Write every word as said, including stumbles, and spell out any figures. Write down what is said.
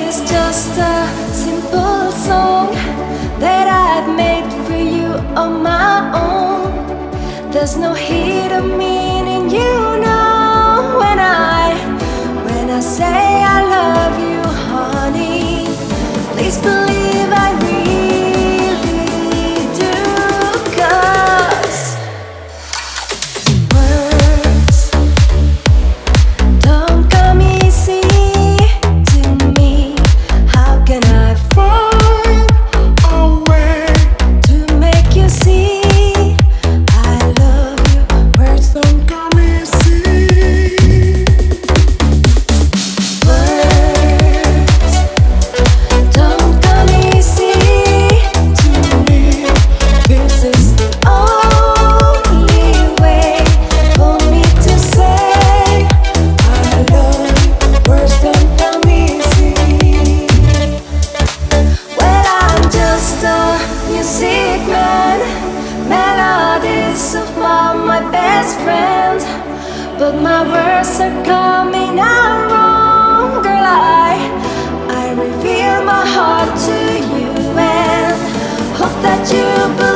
is just a simple song that I've made for you on my own. There's no hidden meaning, you know, when I, when I say I love you, honey. Please believe I really do, 'cause words don't come easy to me. How can I find a way to make you see I love you? Words don't come easy. Words don't come easy to me. This is the only way for me to say I love you. Words don't come easy. Well, I'm just a music man. Melodies so far my best friend, but my words are coming out wrong. Girl, I, I reveal my heart to you and hope that you believe